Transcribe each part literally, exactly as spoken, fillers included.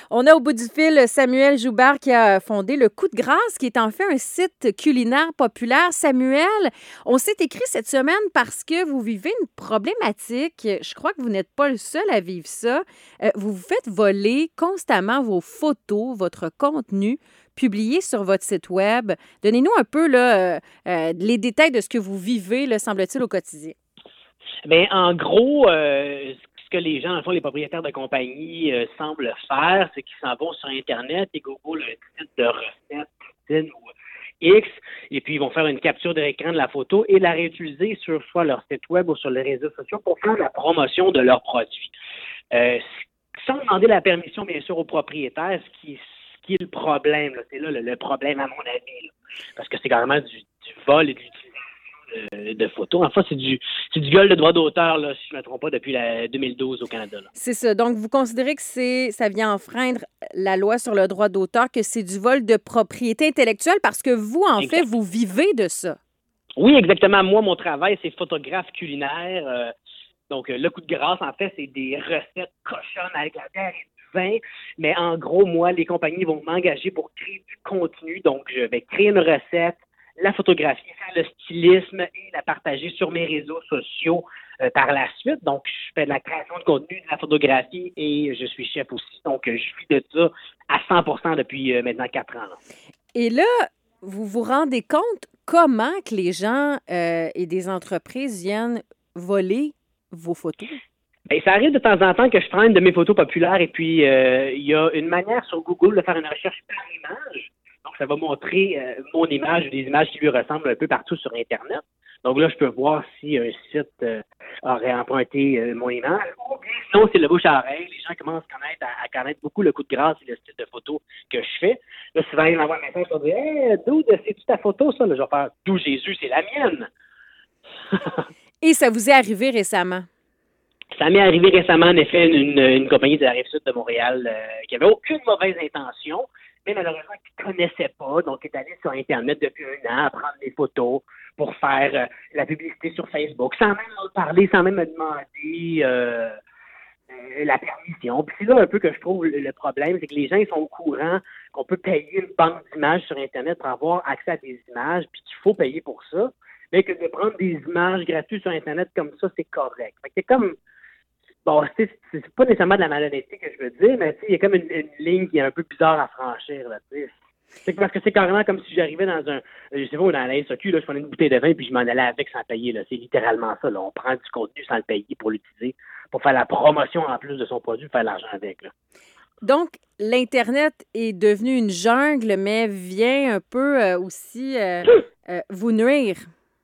On a au bout du fil Samuel Joubert qui a fondé le Coup de grâce, qui est en fait un site culinaire populaire. Samuel, on s'est écrit cette semaine parce que vous vivez une problématique. Je crois que vous n'êtes pas le seul à vivre ça. Euh, vous vous faites voler constamment vos photos, votre contenu publié sur votre site Web. Donnez-nous un peu là, euh, euh, les détails de ce que vous vivez, là, semble-t-il, au quotidien. Bien, en gros, euh, ce que les gens, en fond, les propriétaires de compagnie euh, semblent faire, c'est qu'ils s'en vont sur Internet et Google un titre de recette, cuisine ou X, et puis ils vont faire une capture de l'écran de la photo et la réutiliser sur soit leur site web ou sur les réseaux sociaux pour faire la promotion de leurs produits. Euh, sans demander la permission, bien sûr, aux propriétaires, ce qui, ce qui est le problème, là, c'est là le, le problème, à mon avis, là, parce que c'est carrément du, du vol et de l'utilisation de, de photos. Enfin, c'est du, c'est du viol de droit d'auteur, là, si je ne me trompe pas, depuis la deux mille douze au Canada. Là. C'est ça. Donc, vous considérez que c'est, ça vient enfreindre la loi sur le droit d'auteur, que c'est du vol de propriété intellectuelle parce que vous, en Exact. fait, vous vivez de ça. Oui, exactement. Moi, mon travail, c'est photographe culinaire. Euh, donc, euh, le coup de grâce, en fait, c'est des recettes cochonnes avec la terre et du vin. Mais en gros, moi, les compagnies vont m'engager pour créer du contenu. Donc, je vais créer une recette, la photographier, faire le stylisme et la partager sur mes réseaux sociaux euh, par la suite. Donc, je fais de la création de contenu, de la photographie et je suis chef aussi. Donc, euh, je suis de ça à cent pour cent depuis euh, maintenant quatre ans. Là. Et là, vous vous rendez compte comment que les gens euh, et des entreprises viennent voler vos photos? Bien, ça arrive de temps en temps que je prends une de mes photos populaires et puis euh, il y a une manière sur Google de faire une recherche par image. Donc, ça va montrer euh, mon image ou des images qui lui ressemblent un peu partout sur Internet. Donc là, je peux voir si un site euh, aurait emprunté euh, mon image. Ou bien sinon, c'est le bouche à oreille. Les gens commencent à connaître, à, à connaître beaucoup le coup de grâce et le style de photo que je fais. Là, souvent, ils m'envoient un message pour dire « Hey, Dude, c'est-tu ta photo, ça? » Là, je vais faire « D'où Jésus, c'est la mienne! » Et ça vous est arrivé récemment? Ça m'est arrivé récemment, en effet, une, une, une compagnie de la Rive-Sud de Montréal euh, qui avait aucune mauvaise intention, mais malheureusement qui ne connaissait pas, donc qui est allé sur Internet depuis un an à prendre des photos pour faire euh, la publicité sur Facebook, sans même me parler, sans même me demander euh, euh, la permission. Puis c'est là un peu que je trouve le, le problème, c'est que les gens ils sont au courant qu'on peut payer une banque d'images sur Internet pour avoir accès à des images, puis qu'il faut payer pour ça, mais que de prendre des images gratuites sur Internet comme ça, c'est correct. Fait que c'est comme Bon, c'est, c'est pas nécessairement de la malhonnêteté que je veux dire, mais il y a comme une, une ligne qui est un peu bizarre à franchir, là, tu sais. C'est parce que c'est carrément comme si j'arrivais dans un, je sais pas, dans la S A Q, là, je prenais une bouteille de vin puis je m'en allais avec sans payer, là. C'est littéralement ça, là. On prend du contenu sans le payer pour l'utiliser, pour faire la promotion en plus de son produit, faire l'argent avec, là. Donc, l'Internet est devenu une jungle, mais vient un peu euh, aussi euh, euh, vous nuire.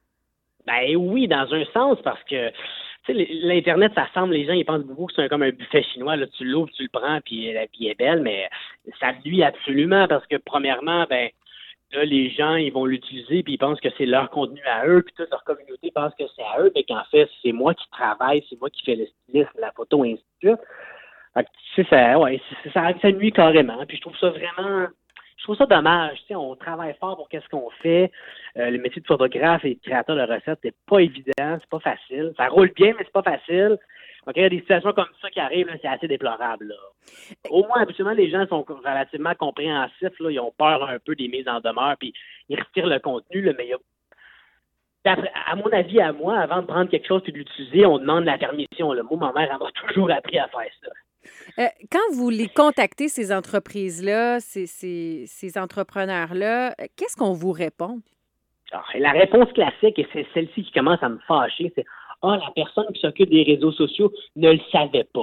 Ben oui, dans un sens, parce que tu sais, l'Internet, ça semble, les gens, ils pensent beaucoup que c'est un, comme un buffet chinois. Là, tu l'ouvres, tu le prends, puis la vie est belle, mais ça nuit absolument parce que, premièrement, ben là, les gens, ils vont l'utiliser, puis ils pensent que c'est leur contenu à eux, puis toute leur communauté pense que c'est à eux, mais qu'en fait, c'est moi qui travaille, c'est moi qui fais le stylisme, la photo, et ainsi de suite. Fait que, tu sais, ça, ouais, c'est, ça, ça nuit carrément, puis je trouve ça vraiment... Je trouve ça dommage. Tu sais, on travaille fort pour qu'est-ce qu'on fait. Euh, le métier de photographe et de créateur de recettes, c'est pas évident, c'est pas facile. Ça roule bien, mais c'est pas facile. Donc, il y a des situations comme ça qui arrivent, là, c'est assez déplorable. Là. Au moins, habituellement, les gens sont relativement compréhensifs. Là. Ils ont peur un peu des mises en demeure, puis ils retirent le contenu, là, mais il y a D'après, à mon avis, à moi, avant de prendre quelque chose et de l'utiliser, on demande la permission. Là. Moi, ma mère, elle m'a toujours appris à faire ça. Euh, quand vous les contactez, ces entreprises-là, ces, ces, ces entrepreneurs-là, euh, qu'est-ce qu'on vous répond? Alors, la réponse classique, et c'est celle-ci qui commence à me fâcher, c'est « Ah, la personne qui s'occupe des réseaux sociaux ne le savait pas. »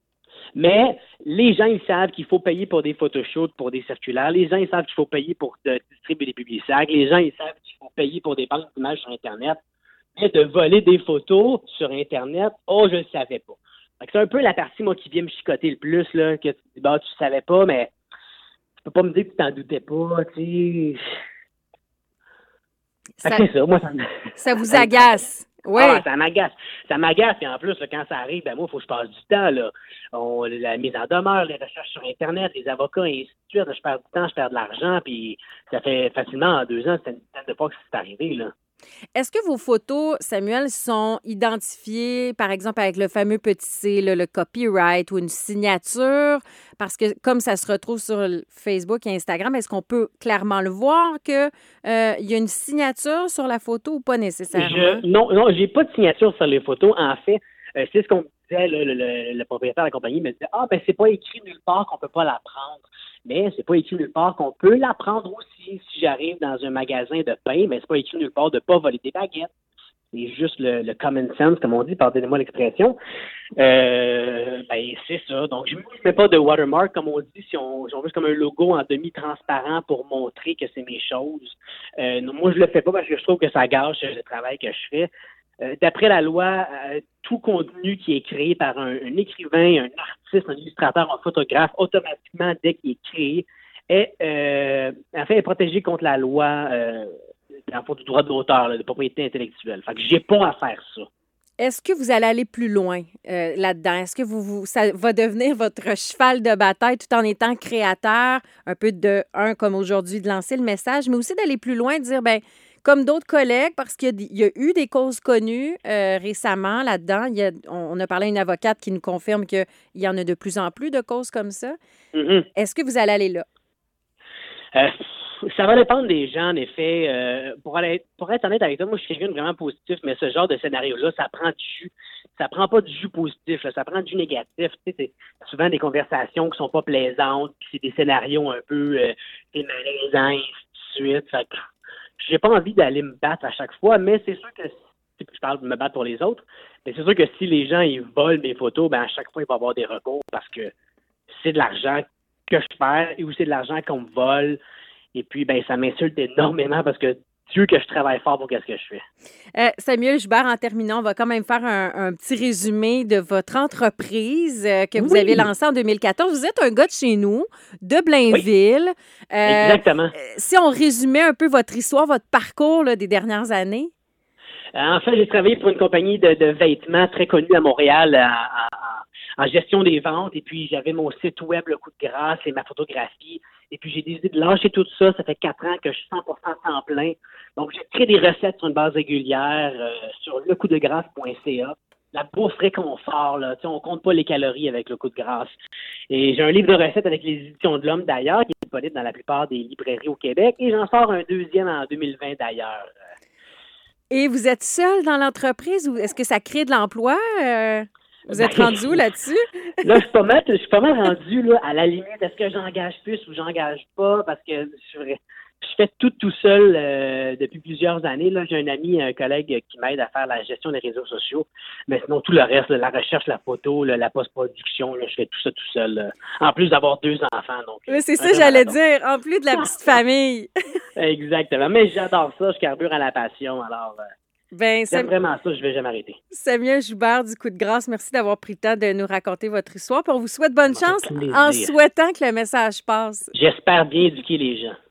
Mais les gens, ils savent qu'il faut payer pour des photoshoots, pour des circulaires. Les gens, ils savent qu'il faut payer pour de, distribuer des publicsacs. Les gens, ils savent qu'il faut payer pour des banques d'images sur Internet. Mais de voler des photos sur Internet, oh, je ne le savais pas. Fait que c'est un peu la partie, moi, qui vient me chicoter le plus, là, que tu dis, bah, tu savais pas, mais tu peux pas me dire que tu t'en doutais pas, tu sais. Ça, c'est ça, moi, ça me... ça vous agace. Oui. Ah, ça m'agace. Ça m'agace, et en plus, là, quand ça arrive, ben moi, il faut que je passe du temps, là. On, la mise en demeure, les recherches sur Internet, les avocats, et ainsi de suite. Là, je perds du temps, je perds de l'argent, puis ça fait facilement, en deux ans, c'est une dizaine de fois que c'est arrivé, là. Est-ce que vos photos, Samuel, sont identifiées, par exemple, avec le fameux petit C, là, le copyright ou une signature? Parce que comme ça se retrouve sur le Facebook et Instagram, est-ce qu'on peut clairement le voir qu'il euh, y a une signature sur la photo ou pas nécessairement? Je, non, non, j'ai pas de signature sur les photos. En fait, euh, c'est ce qu'on me disait, le, le, le, le propriétaire de la compagnie me disait, ah, ben, c'est pas écrit nulle part qu'on peut pas la prendre. Mais c'est pas écrit nulle part qu'on peut la prendre aussi. Si j'arrive dans un magasin de pain, mais c'est pas écrit nulle part de pas voler des baguettes. C'est juste le, le common sense, comme on dit, pardonnez-moi l'expression. Euh, ben, c'est ça. Donc, je ne mets pas de watermark, comme on dit, si on, si on veut, comme un logo en demi-transparent pour montrer que c'est mes choses. Euh, non, moi, je le fais pas parce que je trouve que ça gâche le travail que je fais. Euh, d'après la loi, euh, tout contenu qui est créé par un, un écrivain, un artiste, un illustrateur, un photographe, automatiquement, dès qu'il est créé, est, euh, en fait, est protégé contre la loi euh, dans le fond, du droit d'auteur, là, de propriété intellectuelle. Fait que j'ai pas à faire ça. Est-ce que vous allez aller plus loin euh, là-dedans? Est-ce que vous, vous, ça va devenir votre cheval de bataille tout en étant créateur, un peu de, un, comme aujourd'hui, de lancer le message, mais aussi d'aller plus loin, de dire, ben comme d'autres collègues, parce qu'il y a, il y a eu des causes connues euh, récemment là-dedans. Il y a, on, on a parlé à une avocate qui nous confirme qu'il y en a de plus en plus de causes comme ça. Mm-hmm. Est-ce que vous allez aller là? Euh, ça va dépendre des gens, en effet. Euh, pour, aller, pour être honnête avec toi, moi, je suis quelqu'un de vraiment positif, mais ce genre de scénario-là, ça prend du jus. Ça prend pas du jus positif, là, ça prend du jus négatif. Tu sais, c'est souvent des conversations qui sont pas plaisantes, puis c'est des scénarios un peu euh, malaisants, et ainsi de suite. Fait que j'ai pas envie d'aller me battre à chaque fois, mais c'est sûr que, je parle de me battre pour les autres, mais c'est sûr que si les gens, ils volent mes photos, ben à chaque fois, il va y avoir des recours parce que c'est de l'argent que je perds et aussi de l'argent qu'on me vole. Et puis, ben ça m'insulte énormément parce que Dieu que je travaille fort pour qu'est-ce que je fais. Euh, Samuel Joubert, en terminant, on va quand même faire un, un petit résumé de votre entreprise euh, que vous Oui. avez lancée en deux mille quatorze. Vous êtes un gars de chez nous, de Blainville. Oui. Euh, Exactement. Si on résumait un peu votre histoire, votre parcours là, des dernières années. En fait, j'ai travaillé pour une compagnie de, de vêtements très connue à Montréal en, en, en gestion des ventes. Et puis, j'avais mon site web, Le Coup de grâce, et ma photographie. Et puis, j'ai décidé de lâcher tout ça. Ça fait quatre ans que je suis cent pour cent temps plein. Donc, j'ai créé des recettes sur une base régulière euh, sur le coup de grâce point c a. La bouffe réconfort, là. Tu sais, on compte pas les calories avec Le Coup de grâce. Et j'ai un livre de recettes avec les éditions de l'Homme, d'ailleurs, qui est disponible dans la plupart des librairies au Québec. Et j'en sors un deuxième en deux mille vingt, d'ailleurs. Et vous êtes seul dans l'entreprise ou est-ce que ça crée de l'emploi? Euh, vous êtes rendu où là-dessus? Là, je suis pas mal, je suis pas mal rendu là, à la limite. Est-ce que j'engage plus ou j'engage pas? Parce que je, je fais tout tout seul euh, depuis plusieurs années. Là, j'ai un ami, un collègue qui m'aide à faire la gestion des réseaux sociaux. Mais sinon, tout le reste, là, la recherche, la photo, là, la post-production, là, je fais tout ça tout seul. Là. En plus d'avoir deux enfants. Donc, mais c'est ça, j'allais dire. En plus de la petite famille. Exactement. Mais j'adore ça. Je carbure à la passion. Alors, euh, ben, c'est Sam... vraiment ça. Je vais jamais arrêter. Samuel Joubert du Coup de grâce, merci d'avoir pris le temps de nous raconter votre histoire. Puis on vous souhaite bonne chance en souhaitant que le message passe. J'espère bien éduquer les gens.